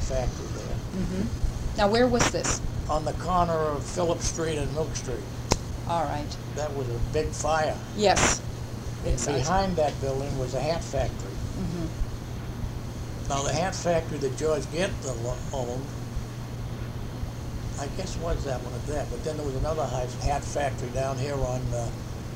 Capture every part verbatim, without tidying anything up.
factory there. Mm-hmm. Now, where was this? On the corner of Phillip Street and Milk Street. All right. That was a big fire. Yes. And Yes, I- behind that building was a hat factory. Mm-hmm. Now, the hat factory that George Gantler owned, I guess was that one at that, but then there was another hat hat factory down here on uh,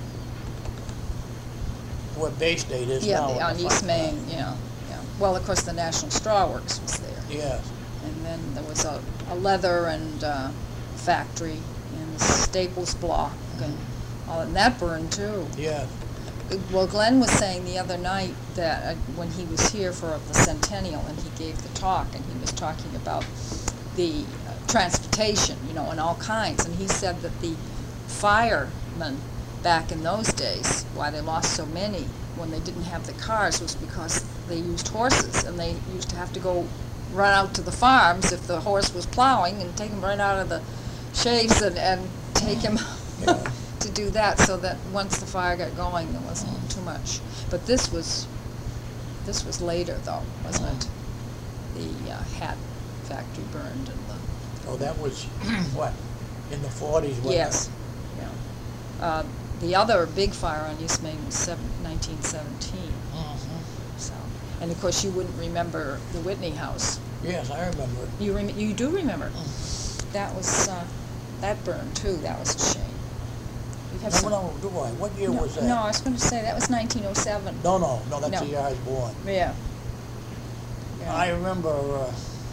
where Bay State is Yeah, now. the, on on the East front Main, line. yeah, yeah. Well, of course, the National Straw Works was there. Yes. And then there was a, a leather and uh, factory and the Staples block, and all, and that burned too. Yes. Well, Glenn was saying the other night that uh, when he was here for the centennial and he gave the talk, and he was talking about the uh, transportation, you know, and all kinds, and he said that the firemen back in those days, why they lost so many when they didn't have the cars, was because they used horses, and they used to have to go run out to the farms if the horse was plowing and take him right out of the shades and, and take him Yeah. to do that, so that once the fire got going, there wasn't too much. But this was this was later, though, wasn't it? The uh, hat factory burned, and the Oh, that was what, in the forties? yes, yeah. Uh, the other big fire on East Main was seven, nineteen seventeen. Mm-hmm. So, and of course, you wouldn't remember the Whitney House. Yes, I remember it. You rem- you do remember? Mm. That was uh, that burned too. That was a shame. You have No, some. no, do I? What year no, was that? no, I was going to say that was nineteen oh seven. No, no, no, that's No. the year I was born. Yeah. Yeah. I remember uh,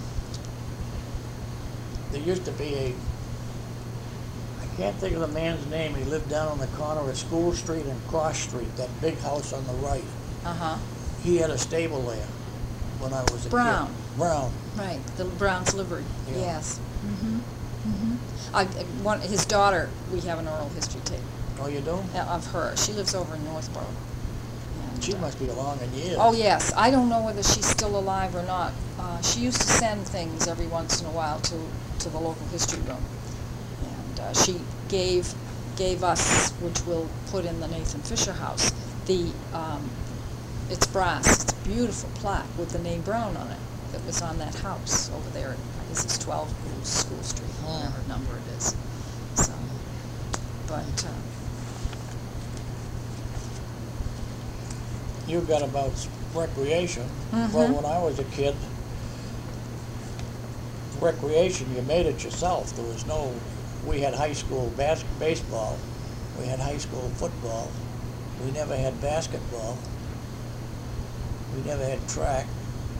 there used to be a, I can't think of the man's name, he lived down on the corner of School Street and Cross Street, that big house on the right. Uh-huh. He had a stable there when I was a Brown. kid. Brown. Right, the Brown's livery. Yeah. Yes. Mm-hmm. Mm-hmm. I, I- one, his daughter, we have an oral history tape Oh, you do? uh, of her. She lives over in Northborough. And, She uh, must be along in years. Oh, yes. I don't know whether she's still alive or not. Uh, she used to send things every once in a while to, to the local history room. And uh, she gave gave us, which we'll put in the Nathan Fisher house, the, um, it's brass, it's a beautiful plaque with the name Brown on it that was on that house over there. At, I guess it's twelve School Street, Hmm. whatever number it is. So, but, uh, You got about s- recreation. Mhm. Well, when I was a kid, recreation, you made it yourself. There was no, we had high school bas- baseball, we had high school football, we never had basketball, we never had track.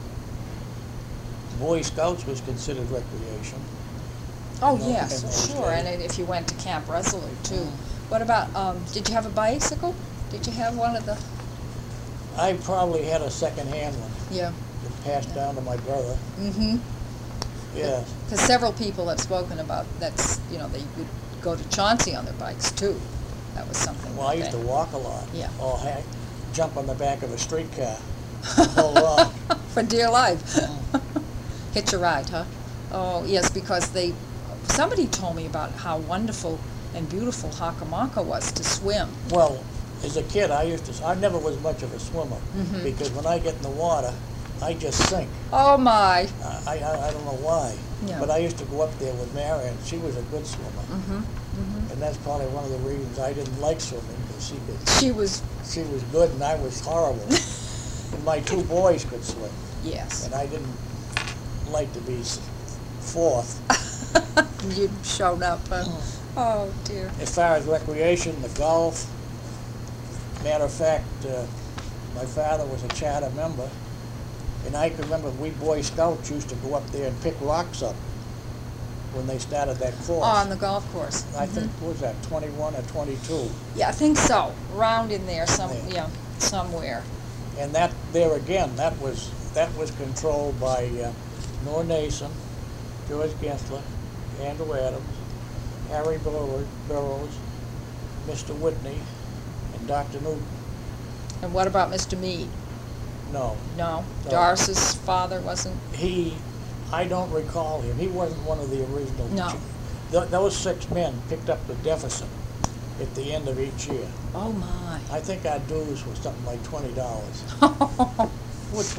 Boy Scouts was considered recreation. oh, You know, yes, in those sure. days. And if you went to Camp Resolute, too. Mm. What about, um, did you have a bicycle? Did you have one of the, I probably had a second-hand one yeah. that passed down to my brother. Mm-hmm. Yes. Because several people have spoken about that's, you know, they would go to Chauncey on their bikes, too. That was something. Well, I that used to they- walk a lot. Yeah. Or heck, jump on the back of a streetcar. The whole lot. For dear life. Mm. Hitch a ride, huh? Oh, yes, because they, somebody told me about how wonderful and beautiful Hockomock was to swim. Well, as a kid, I used to, I never was much of a swimmer, Mhm. because when I get in the water, I just sink. Oh, my. I, I, I don't know why. Yeah. But I used to go up there with Mary, and she was a good swimmer. Mm-hmm. Mm-hmm. And that's probably one of the reasons I didn't like swimming, because she could, She was, she was good and I was horrible. And my two boys could swim, yes. and I didn't like to be s- fourth. You'd shown up, huh? Oh, dear. As far as recreation, the golf, matter of fact, uh, my father was a charter member, and I can remember we Boy Scouts used to go up there and pick rocks up when they started that course. Oh, on the golf course. I Mhm. think, what was that, twenty-one or twenty-two? Yeah, I think so. Around in there, some, Yeah. yeah, somewhere. And that, there again, that was, that was controlled by uh, Nor Nason, George Gensler, Andrew Adams, Harry Burrows, Burrows, Mister Whitney, and Doctor Newton. And what about Mister Mead? No, No? No. Doris's father wasn't? he, I don't recall him. He wasn't one of the original. No. chi- Th- those six men picked up the deficit at the end of each year. Oh, my. I think our dues was something like twenty dollars, which was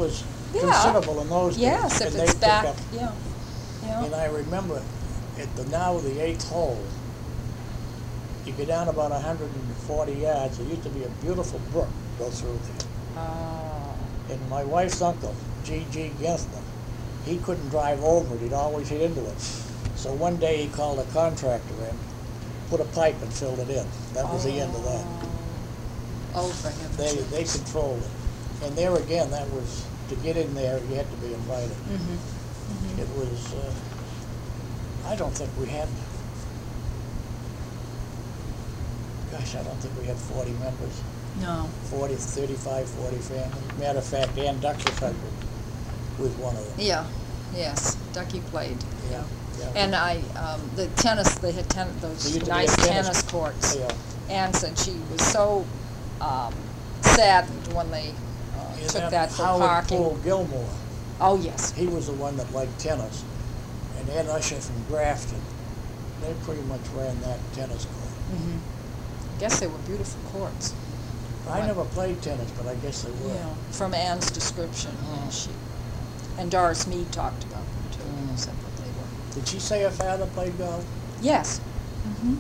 Yeah. considerable in those days. Yes, if and they it's pick back, up- yeah, And yeah. I remember at the, now the eighth hole, you go down about a hundred and forty yards, there used to be a beautiful brook go through there. Oh, And my wife's uncle, G G Gensler, he couldn't drive over it, he'd always hit into it. So one day he called a contractor in, put a pipe and filled it in. That was the end of that. Oh, for heaven's They, sakes. they controlled it. And there again, that was, to get in there, you had to be invited. Mhm, mhm. It was, uh, I don't think we had, gosh, I don't think we had forty members. No. forty, thirty-five, forty families. Matter of fact, Ann Dux's husband was one of them. Yeah, yes, Ducky played, yeah. Yeah. And I, um, the tennis, they had ten, There those used to be a nice tennis- tennis courts. Yeah. Ann said she was so, um, saddened when they, uh, Yeah, took that for Howard parking. Poole Gilmore, Oh, yes. he was the one that liked tennis. And Ed Usher from Grafton, they pretty much ran that tennis court. Mhm. Guess they were beautiful courts. I Right. never played tennis, but I guess they were. Yeah, from Ann's description, Oh. and she, and Doris Mead talked about them too, Mm. said that they were. Did she say her father played golf? Yes. Mm-hmm.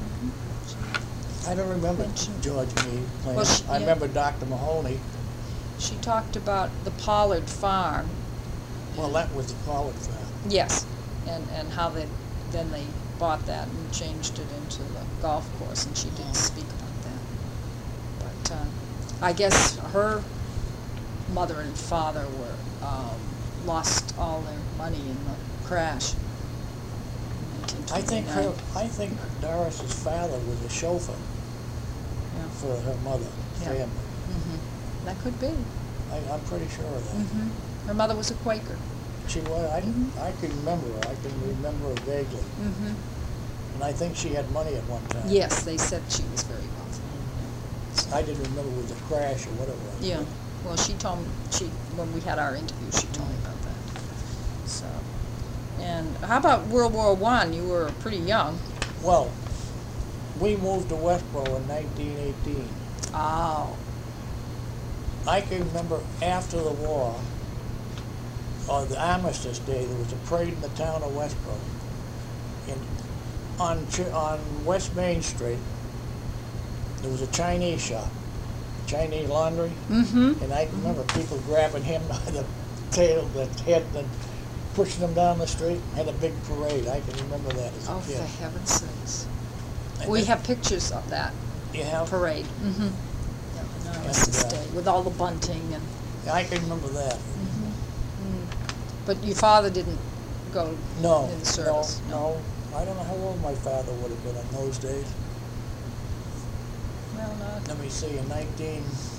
I don't remember Mentioned- George Meade playing. Well, she- I yeah. remember Doctor Mahoney. She talked about the Pollard Farm. Well, that was the Pollard farm. Yes, and, and how they, then they bought that and changed it into the golf course, and she did Oh. speak about that. But, uh, I guess her mother and father were, um, lost all their money in the crash. in I think her, 1929. I think Doris's father was a chauffeur Yeah. for her mother, Yeah. family. Mhm. That could be. I, I'm pretty sure of that. Mhm. Her mother was a Quaker. She was, I, Mhm. I can remember her, I can remember her vaguely. Mhm. And I think she had money at one time. Yes, they said she was very wealthy. I didn't remember it was a crash or what it was. Yeah. Well, she told me, she, when we had our interview, she told me about that. So, and how about World War One? You were pretty young. Well, we moved to Westboro in nineteen eighteen. Oh. I can remember after the war, on the Armistice Day, there was a parade in the town of Westboro. And on, Ch- on West Main Street, there was a Chinese shop, Chinese laundry. Mm-hmm. And I can remember people grabbing him by the tail, the head, and pushing him down the street. Had a big parade. I can remember that as a Oh, kid. for heaven's sakes. And We then- have pictures of that You have? parade. Mm-hmm. On Armistice And, uh, Day, with all the bunting and. I can remember that. Mm. But your father didn't go No, in the no, service? no. I don't know how old my father would have been in those days. Well, not. Let me see, in nineteen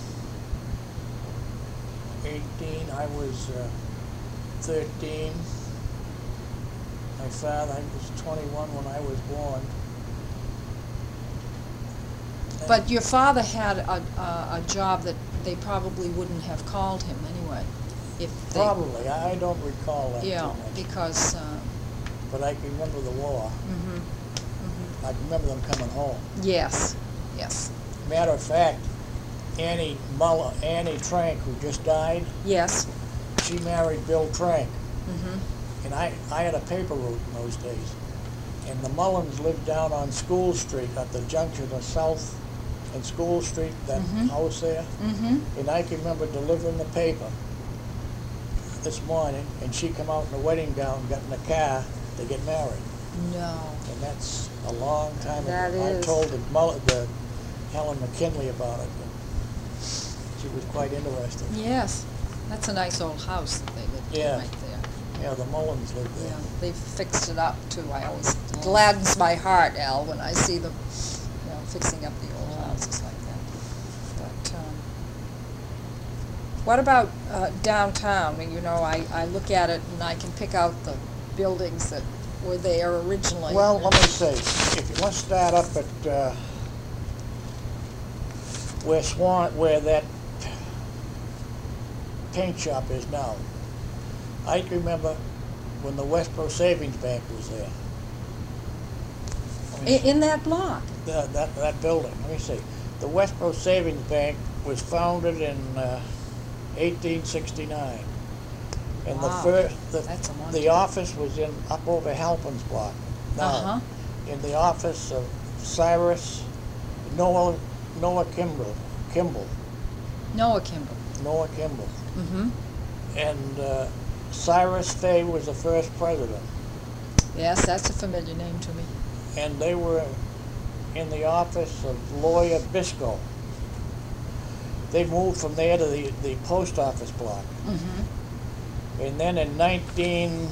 eighteen, I was uh, thirteen. My father, I was twenty-one when I was born. And But your father had a, a, a job that they probably wouldn't have called him anyway, if they. Probably, I I don't recall that too Yeah, much. because, uh, But I can remember the war. mhm, mhm. I can remember them coming home. Yes, yes, Matter of fact, Annie Muller, Annie Trank, who just died, yes. she married Bill Trank. Mhm. And I, I had a paper route in those days. And the Mullins lived down on School Street at the junction of South and School Street, that Mhm. house there. Mhm. And I can remember delivering the paper this morning, and she come out in a wedding gown, got in the car to get married. No. And that's a long time ago. That I is. told the, Mull- the Helen McKinley about it. And she was quite interested. Yes, that's a nice old house that they lived in Yeah. right there. Yeah, the Mullins lived there. Yeah, they fixed it up too. I always gladdens my heart, Al, when I see them, you know, fixing up the old houses like that. But um, what about uh, downtown? I mean, you know, I, I look at it and I can pick out the buildings that were there originally. Well, let me see. If you want to start up at uh, where Swan, where that paint shop is now, I can remember when the Westboro Savings Bank was there. Let me in, in that block. That, that, that building, let me see. The Westboro Savings Bank was founded in uh, eighteen sixty-nine. And Wow. the first, the, That's a long the time. office was in, up over Halpin's block. Now, Uh-huh. in the office of Cyrus, Noah, Noah Kimball, Kimball, Noah Kimball. Noah Kimball. Mm-hmm. And uh, Cyrus Fay was the first president. Yes, that's a familiar name to me. And they were in the office of lawyer Biscoe. They moved from there to the, the post office block. Mm-hmm. And then in nineteen,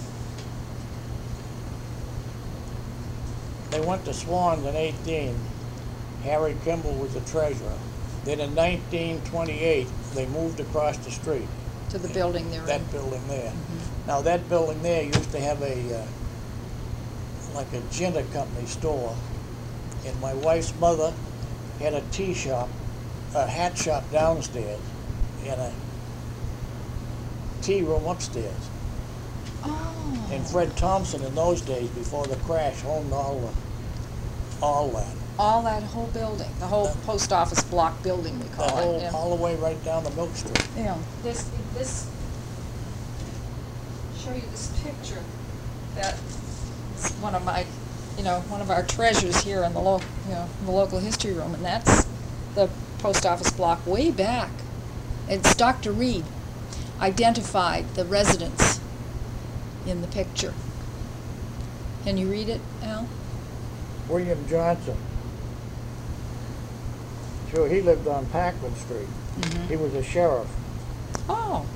they went to Swans in eighteen. Harry Kimball was the treasurer. Then in nineteen twenty-eight, they moved across the street, To the building they're in. that building there. Mhm. Now that building there used to have a, uh, like a Ginter Company store. And my wife's mother had a tea shop, a hat shop downstairs, and a tea room upstairs. Oh. And Fred Thompson in those days, before the crash, owned all the, all that. All that whole building, the whole The- post office block building, we The call whole, it. Yeah. all the way right down the Milk Street. Yeah. This, this, show you this picture. That is one of my, you know, one of our treasures here in the lo, you know, in the local history room, and that's the post office block way back. It's Doctor Reed identified the residents in the picture. Can you read it, Al? William Johnson. Sure, he lived on Packman Street. Mm-hmm. He was a sheriff. Oh.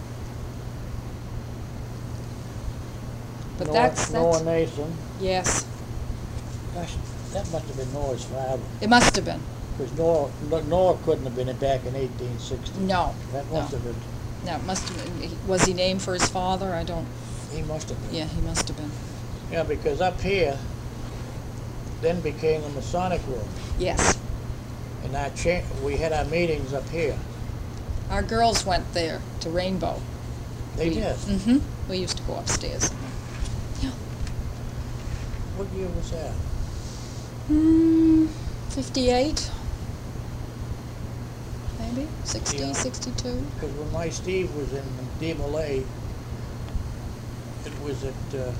But Noah, that's, Noah that's, Nason. yes, Gosh, that must have been Noah's father. it must have been. Because Noah, No- Noah couldn't have been back in eighteen sixty. No, That must no. have been, No, it must have been. Was he named for his father? I don't, he must have been. yeah, he must have been. Yeah, because up here then became the Masonic room. Yes. And our cha- we had our meetings up here. Our girls went there to Rainbow. They we, did. Mm-hmm. We used to go upstairs. Yeah. What year was that? Mm, fifty-eight? Maybe? sixty, Yeah. sixty-two? Because when my Steve was in D M L A, it was at, uh,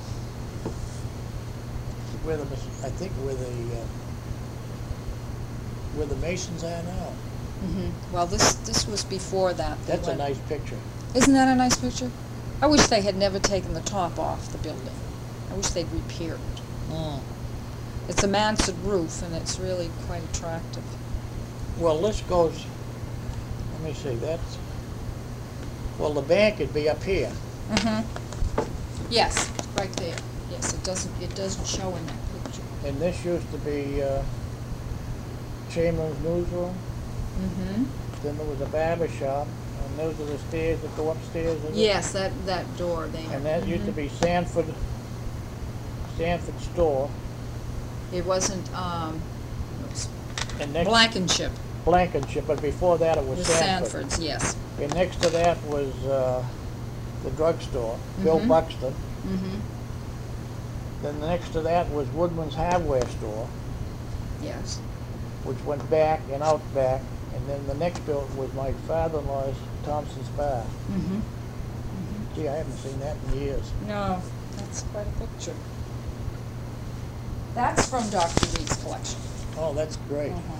where the, Mas- I think where the, uh, where the Masons are now. Mm-hmm. Well, this this was before that. They That's a went- nice picture. Isn't that a nice picture? I wish they had never taken the top off the building. I wish they'd repaired it. Mm. It's a mansard roof, and it's really quite attractive. Well, this goes, let me see, that's, well, the bank would be up here. Mm-hmm. Yes, right there. Yes, it doesn't, it doesn't show in that picture. And this used to be uh, Chamberlain's newsroom. Mm-hmm. Then there was a barber shop, and those are the stairs that go upstairs. isn't it? Yes, that, that door there. And that used to Mhm. be Sanford, Sanford store. It wasn't, um, it was And next, Blankenship. Blankenship, but before that it It was was Sanford. Sanford's, yes. And next to that was uh, the drugstore, Bill Mhm. Buxton. Mm-hmm. Then next to that was Woodman's Hardware store, Yes. which went back and out back. And then the next building was my father-in-law's Thompson's Bar. Mm-hmm. Gee, I haven't seen that in years. No, that's quite a picture. That's from Doctor Reed's collection. Oh, that's great. Uh-huh.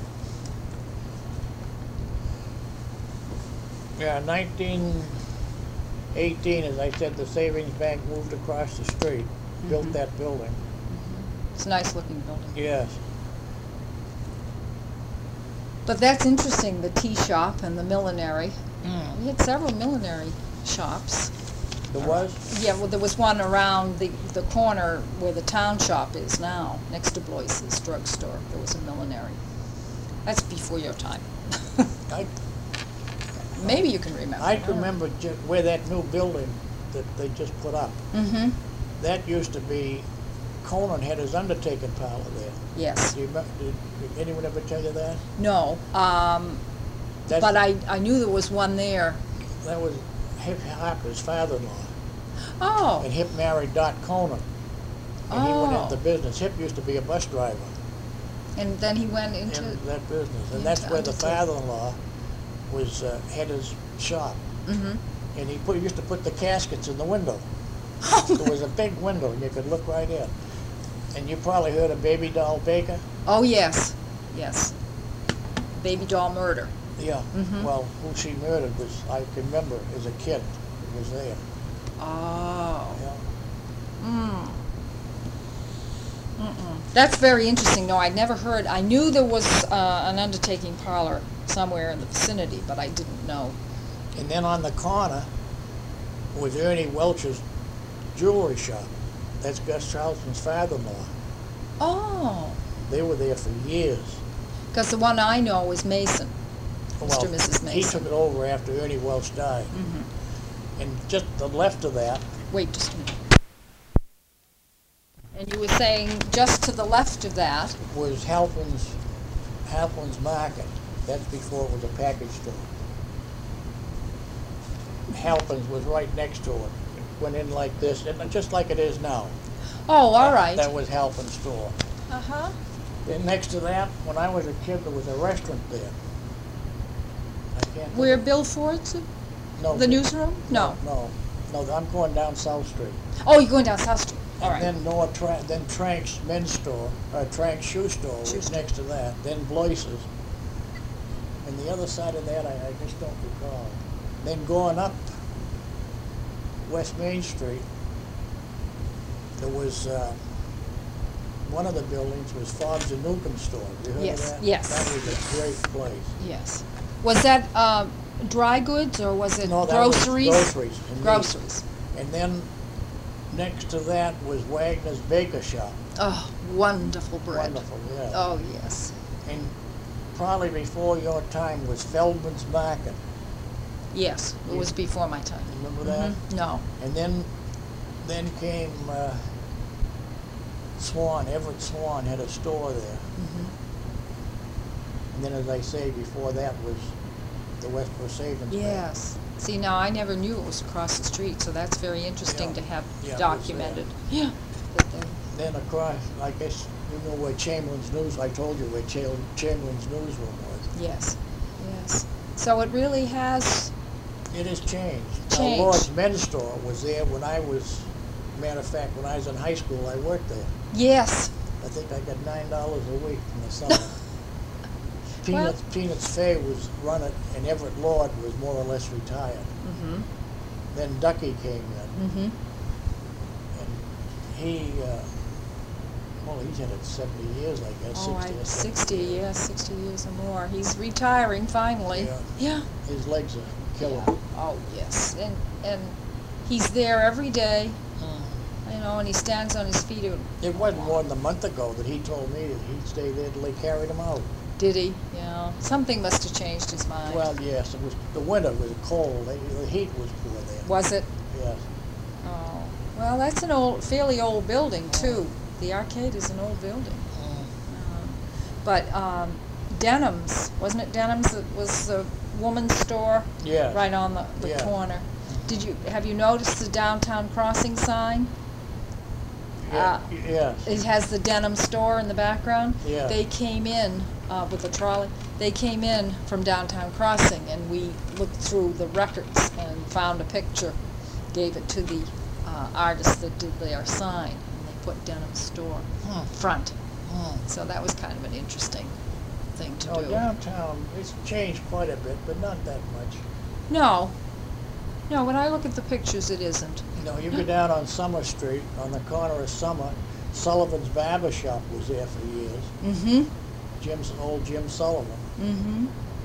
Yeah, nineteen eighteen, as I said, the Savings Bank moved across the street, built Mhm. that building. It's a nice looking building. Yes. But that's interesting, the tea shop and the millinery. Mm. We had several millinery shops. There was? Yeah, well, there was one around the, the corner where the town shop is now, next to Bloise's drugstore. There was a millinery. That's before your time. I, Maybe you can remember. I can remember ju- where that new building that they just put up. Mm-hmm. That used to be, Conan had his undertaking parlor there. Yes. Do you remember, did, did anyone ever tell you that? No, um, That's- but I, I knew there was one there. That was Hip Harper's father-in-law. Oh, And Hip married Dot Conan. And he went Oh. into business. Hip used to be a bus driver and then he went in into, that business. And into that's where the undertaking. father-in-law was, uh, had his shop. mm-hmm, and he put, he used to put the caskets in the window. There was a big window, and you could look right in. And you probably heard of Baby Doll Baker? Oh, yes, yes. Baby doll murder. Yeah. Mhm. Well, who she murdered was, I can remember as a kid, it was there. Oh. Yeah. Mm. Mm-mm. That's very interesting. No, I'd never heard. I knew there was uh, an undertaking parlor somewhere in the vicinity, but I didn't know. And then on the corner was Ernie Welch's jewelry shop. That's Gus Charlton's father-in-law. Oh. They were there for years. Because the one I know is Mason, Well, Mister and Missus he Mason. took it over after Ernie Welch died. Mm-hmm. And just the left of that Wait just a minute. And you were saying just to the left of that. was Halpin's, Halpin's Market. That's before it was a package store. Halpin's was right next to it. It went in like this, and just like it is now. Oh, all right. That was Halpin's store. Uh-huh. Then next to that, when I was a kid, there was a restaurant there. I can't think Where of- Bill Ford's? No. The newsroom? No. No, no, I'm going down South Street. Oh, you're going down South Street. All right. And then Noah Tra- then Trank's men's store, or Trank's shoe store Shoe was store. next to that. Then Bloise's. And the other side of that, I, I just don't recall. Then going up West Main Street, there was, uh, one of the buildings was Fobbs and Newcomb's store. You heard Yes, of that? yes. That was a great place. Yes. Was that um, dry goods or was it No, that was groceries? groceries and meat. Groceries. And then next to that was Wagner's Baker Shop. Oh, wonderful bread. Wonderful, yeah. Oh, yes. And probably before your time was Feldman's Market. Yes, it was before my time. Remember that? Mhm. No. And then, then came uh, Swan. Everett Swan had a store there. Mhm. And then, as I say, before that was the Westboro Savings Bank. Yes. See, now I never knew it was across the street, so that's very interesting Yeah. to have Yeah, it was documented. Yeah. That they- Then across, I guess you know where Chamberlain's News. I told you where Cha- Chamberlain's newsroom was. Yes. Yes. So it really has. It has changed. Changed. Now, Lord's Men's Store was there when I was. Matter of fact, when I was in high school, I worked there. Yes. I think I got nine dollars a week in the summer. Peanuts, Peanuts Fay was run it, and Everett Lord was more or less retired. Mm-hmm. Then Ducky came in, Mm-hmm. and he, uh, well, he's in it seventy years, I guess, Oh, sixty I, or seventy. sixty, yes, sixty years or more. He's retiring finally. Yeah. Yeah. His legs are killing Yeah. him. Oh, yes. And and he's there every day, you know, and he stands on his feet. And, It wasn't more than a month ago that he told me that he'd stay there till they carried him out. did he? Yeah. Something must have changed his mind. Well, yes, it was, the winter was cold, the the heat was poor there. Was it? Yes. Oh. Well, that's an old, fairly old building, too. The arcade is an old building. Um, but um, Denham's, wasn't it Denham's that was the woman's store? Yes. Right on the, the Yeah. corner. Did you, have you noticed the downtown crossing sign? Yeah, Uh, yes. It has the Denham store in the background. Yeah. They came in uh, with the trolley. They came in from downtown crossing, and we looked through the records and found a picture, gave it to the uh, artist that did their sign, and they put Denham store Hmm. front. Hmm. So that was kind of an interesting thing to Oh, do. downtown, it's changed quite a bit, but not that much. No, no. When I look at the pictures, it isn't. You know, you go down on Summer Street, on the corner of Summer, Sullivan's Barber Shop was there for years. Mm-hmm. Jim's, old Jim Sullivan. Mm-hmm.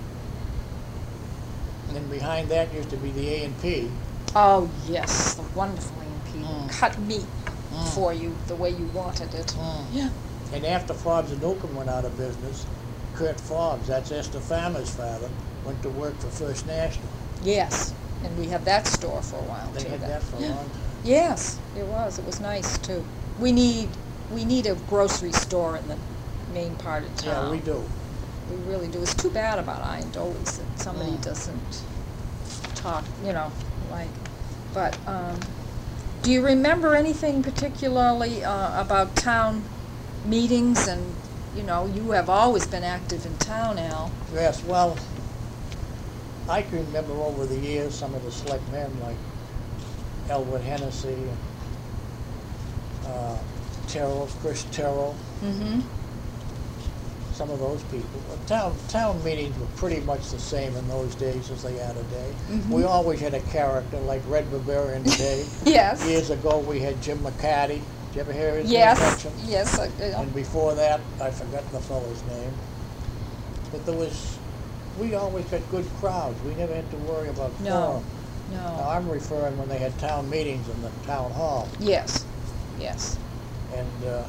And then behind that used to be the A and P. Oh yes, the wonderful A and P. Mm. Cut meat Mm. for you the way you wanted it. Mm. Yeah. And after Fobbs and Newcomb went out of business, Kurt Fobbs, that's Esther Farmer's father, went to work for First National. Yes, and we had that store for a while They too. had then. that for a Yeah. long time. Yes, it was. It was nice too. We need we need a grocery store in the main part of town. Yeah, we do. We really do. It's too bad about Iron Dolis that somebody Mm. doesn't talk, you know, like. But um, do you remember anything particularly uh, about town meetings? And you know, you have always been active in town, Al. Yes, well, I can remember over the years some of the selectmen like Elwood Hennessy and uh, Terrell, Chris Terrell, Mm-hmm. some of those people. Uh, town town meetings were pretty much the same in those days as they are today. Mhm. We always had a character like Red Bavarian today. Yes. Years ago we had Jim McCarty. Did you ever hear his name Yes. mentioned? Yes. I, I, And before that, I've forgotten the fellow's name. But there was, we always got good crowds. We never had to worry about No. quorum. Now no. I'm referring when they had town meetings in the town hall. Yes. Yes. And uh,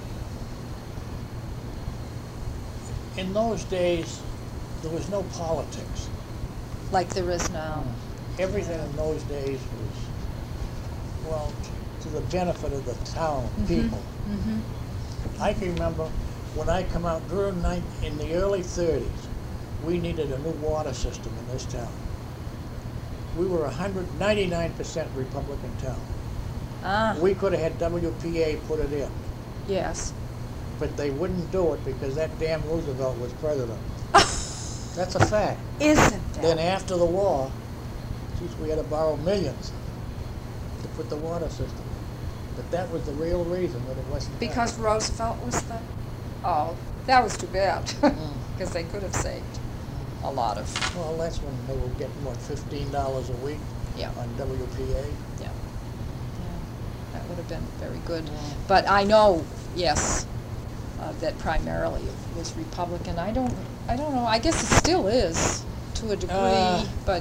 in those days, there was no politics. Like there is now. Everything in those days was, well, t- to the benefit of the town Mhm. people. Mm-hmm. I can remember when I come out during nine, in the early thirties, we needed a new water system in this town. We were a hundred ninety-nine percent Republican town. Ah. We could have had W P A put it in, Yes. but they wouldn't do it because that damn Roosevelt was president. That's a fact. Isn't that? Then after the war, geez, we had to borrow millions to put the water system. But that was the real reason that it wasn't done. Because Roosevelt was the. Oh, that was too bad. Mm. Because they could have saved a lot of. Well, that's when they were getting, what, fifteen dollars a week Yeah. on W P A? Yeah. Yeah. That would have been very good. Yeah. But I know, yes, uh, that primarily it was Republican. I don't. I don't know. I guess it still is to a degree, Uh, but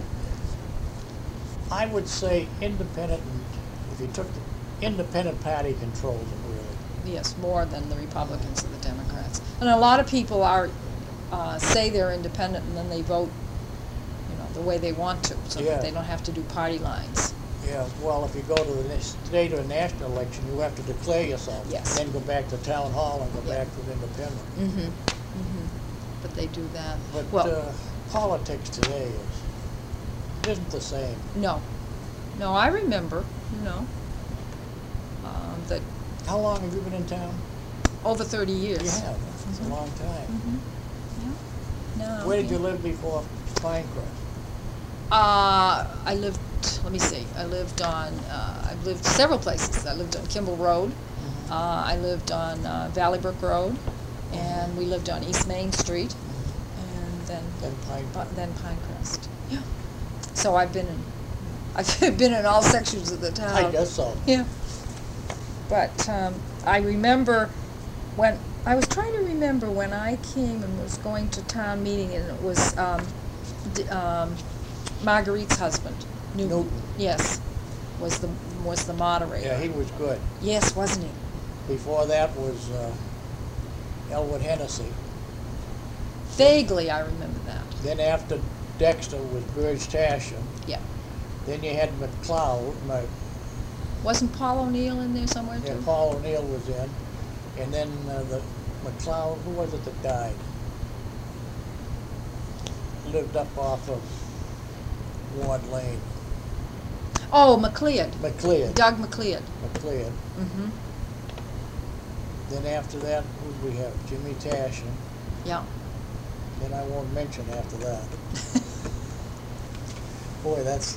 I would say independent, and if you took the independent party controls it really. yes, more than the Republicans or the Democrats. And a lot of people are uh, say they're independent and then they vote, you know, the way they want to, so Yeah. that they don't have to do party lines. Yeah, well, if you go to the na- state or national election, you have to declare yourself. Yes. Then go back to town hall and go Yeah. back to the independent. Mm-hmm. Mm-hmm. But they do that. But well, uh, politics today is, isn't the same. no, no. I remember, you know, um, that How long have you been in town? over thirty years. You have. It's Mhm. a long time. Mm-hmm. Yeah. No. Where did yeah. you live before Pinecrest? Uh, I lived. Let me see. I lived on. Uh, I've lived several places. I lived on Kimball Road. Mhm. Uh, I lived on uh, Valley Brook Road, and we lived on East Main Street, and then Then Pinecrest. uh, then Pinecrest. Yeah. So I've been in. I've been in all sections of the town. I guess so. Yeah. But um, I remember when I was trying to remember when I came and was going to town meeting, and it was um, d- um, Marguerite's husband, Newton. Newton. Yes, was the was the moderator. Yeah, he was good. Yes, wasn't he? Before that was uh, Elwood Hennessy. Vaguely, I remember that. Then after Dexter was Burge Tashian. Yeah. Then you had McLeod. My, Wasn't Paul O'Neill in there somewhere yeah, too? Paul O'Neill was in. And then uh, the McLeod, who was it that died? Lived up off of Ward Lane. Oh, McLeod. McLeod. Doug McLeod. McLeod. Mm-hmm. Then after that, who did we have? Jimmy Tashian. Yeah. Then I won't mention after that. Boy, that's...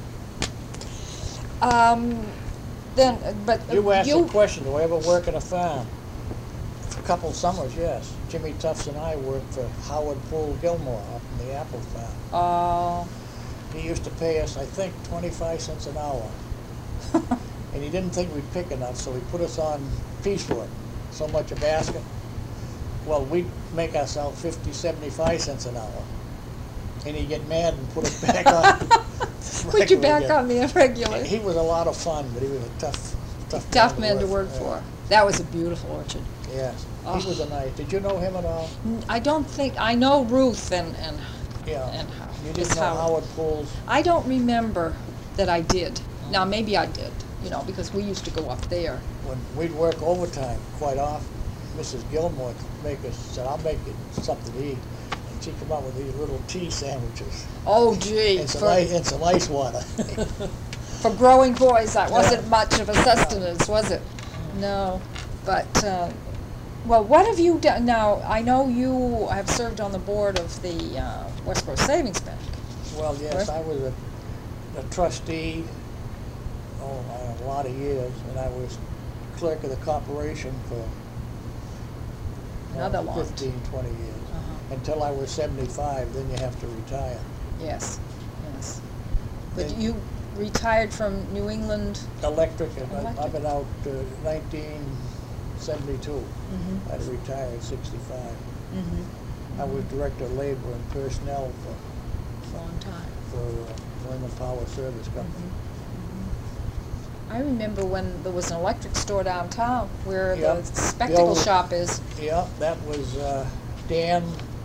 Um, then, uh, but uh, You asked the question, do I ever work in a farm? For a couple summers, yes. Jimmy Tufts and I worked for Howard Poole Gilmore up in the apple farm. Oh. He used to pay us, I think, twenty-five cents an hour. And he didn't think we'd pick enough, so he put us on piecework, so much a basket. Well, we'd make ourselves fifty, seventy-five cents an hour. And he'd get mad and put us back on. Put you regular back again. on the regular. He was a lot of fun, but he was a tough, tough, Tough man to work yeah. for. That was a beautiful orchard. Yes, Oh. he was a nice. Did you know him at all? N- I don't think, I know Ruth and, and, Yeah. and How- You Miss didn't know Howard. Howard Poole's? I don't remember that I did. Now, maybe I did, you know, because we used to go up there. When we'd work overtime quite often, Missus Gilmore would make us, said, I'll make you something to eat. And she'd come out with these little tea sandwiches Oh, gee, and some, for, ice, and some ice water. for growing boys, that wasn't Yeah. much of a sustenance, was it? No, but, uh, well, what have you done? Now, I know you have served on the board of the uh, Westboro Savings Bank. Well, yes, Right. I was a, a trustee, oh, a lot of years, and I was clerk of the corporation for oh, Another long fifteen, twenty years. Uh-huh. Until I was seventy-five, then you have to retire. Yes, yes. But Then- you retired from New England? Electric, and I- Electric. I've been out uh, nineteen seventy-two. Mm-hmm. I retired at sixty-five. Mm-hmm. I was director of labor and personnel for, Long time. for uh, Wyndham Power Service Company. Mm-hmm. I remember when there was an electric store downtown where Yeah. the spectacle old- shop is. Yeah, that was uh, Dan,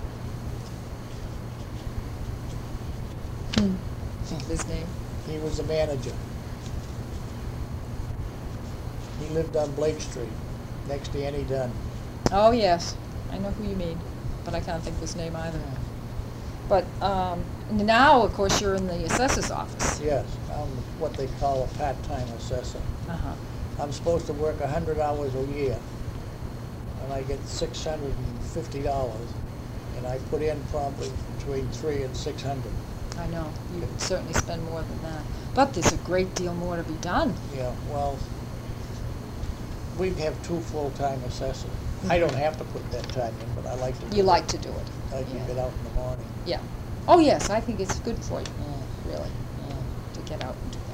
Hmm. Think of his name. he was the manager. He lived on Blake Street, next to Annie Dunn. Oh, yes. I know who you mean, but I can't think of his name either. But um, now, of course, you're in the assessor's office. Yes, I'm what they call a part-time assessor. Uh-huh. I'm supposed to work a hundred hours a year, and I get six hundred and fifty dollars, and I put in probably between three and six hundred. I know. You can certainly spend more than that. But there's a great deal more to be done. Yeah, well, we have two full-time assessors. I don't have to put that time in, but I like to. do You it. like to do it. I like to yeah. get out in the morning. Yeah. Oh, yes, I think it's good for you, Mm. really, Mm. to get out and do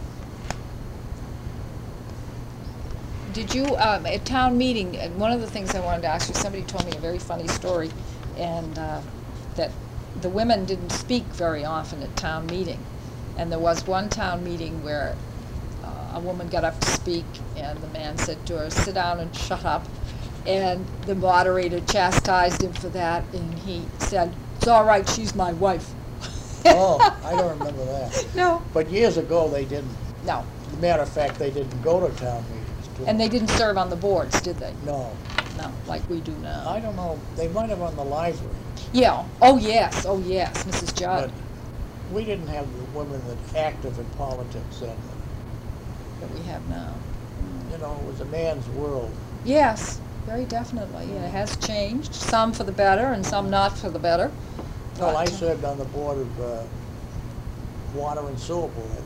that. Did you, um, at town meeting, and one of the things I wanted to ask you, somebody told me a very funny story, and uh, that the women didn't speak very often at town meeting. And there was one town meeting where uh, a woman got up to speak, and the man said to her, "Sit down and shut up." And the moderator chastised him for that, and he said, "It's all right, she's my wife." Oh, I don't remember that. No. But years ago, they didn't. No. As a matter of fact, they didn't go to town meetings. too. And they didn't serve on the boards, did they? No. No, like we do now. I don't know, they might have on the library, Yeah. Oh, yes. Oh, yes, Missus Judd. but we didn't have the women that active in politics then. That we have now. You know, it was a man's world. Yes, very definitely. It has changed, some for the better and some not for the better. Well, I But, uh, served on the board of uh, Water and Sewer Board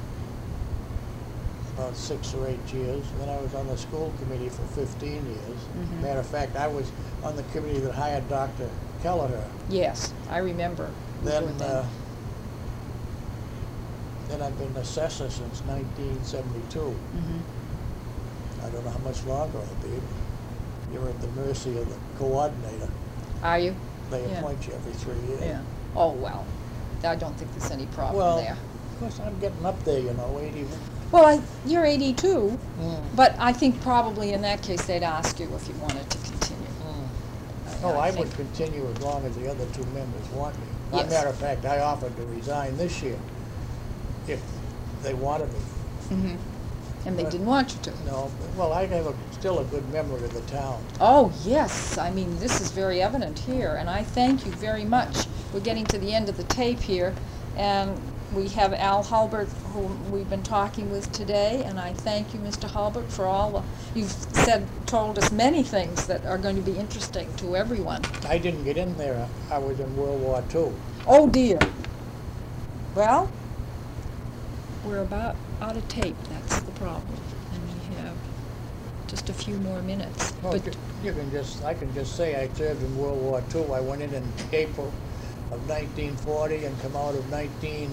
about six or eight years. Then I was on the school committee for fifteen years. Mhm. Matter of fact, I was on the committee that hired Doctor Kelleher. Yes, I remember. we Then, were then. uh, then I've been assessor since nineteen seventy-two. Mhm. I don't know how much longer I'll be. You're at the mercy of the coordinator. Are you? They Yeah. appoint you every three years. Yeah. Oh, well, I don't think there's any problem Well, there. of course, I'm getting up there, you know, eighty. Well, I, you're eighty-two, Mm. but I think probably in that case they'd ask you if you wanted to continue. Oh, I would think- continue as long as the other two members want me. As Yes. a matter of fact, I offered to resign this year if they wanted me. Mhm. And they But- didn't want you to. No, well, I have a, still a good memory of the town. Oh, yes. I mean, this is very evident here, and I thank you very much. We're getting to the end of the tape here, and we have Al Hulbert, whom we've been talking with today, and I thank you, Mister Hulbert, for all the, you've said, told us many things that are going to be interesting to everyone. I didn't get in there. I was in World War Two. Oh, dear. Well, we're about out of tape, that's the problem, and we have just a few more minutes. Well, But you- you can just, I can just say I served in World War Two. I went in in April of nineteen forty and come out of nineteen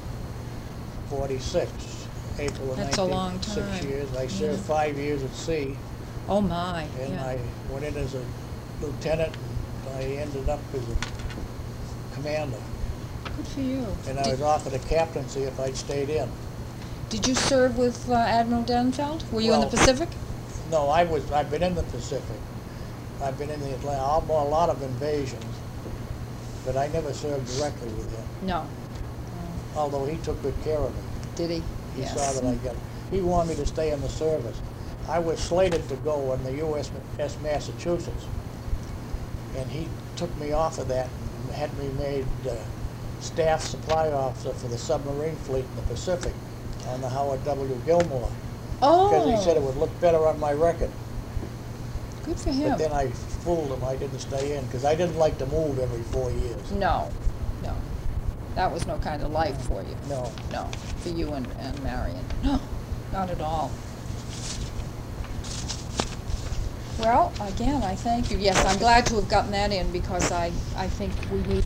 forty-six. April of That's a long nineteen, six time. years. I served Yeah. five years at sea, oh my, and yeah. I went in as a lieutenant, and I ended up as a commander. Good for you. And I Did, was offered a captaincy if I'd stayed in. did you serve with uh, Admiral Denfeld? Were you in the Well, Pacific? No, I was, I've been in the Pacific. I've been in the Atlantic, a lot of invasions, but I never served directly with him, No. although he took good care of me. Did he? He Yes. saw that I got, he wanted me to stay in the service. I was slated to go on the U S S Massachusetts, and he took me off of that and had me made uh, staff supply officer for the submarine fleet in the Pacific on the Howard W. Gilmore, Oh, because he said it would look better on my record. good for him. But then I fooled him, I didn't stay in, because I didn't like to move every four years. No, no. That was no kind of life for you. No. No, for you and, and Marion. No, not at all. Well, again, I thank you. Yes, I'm glad to have gotten that in because I, I think we need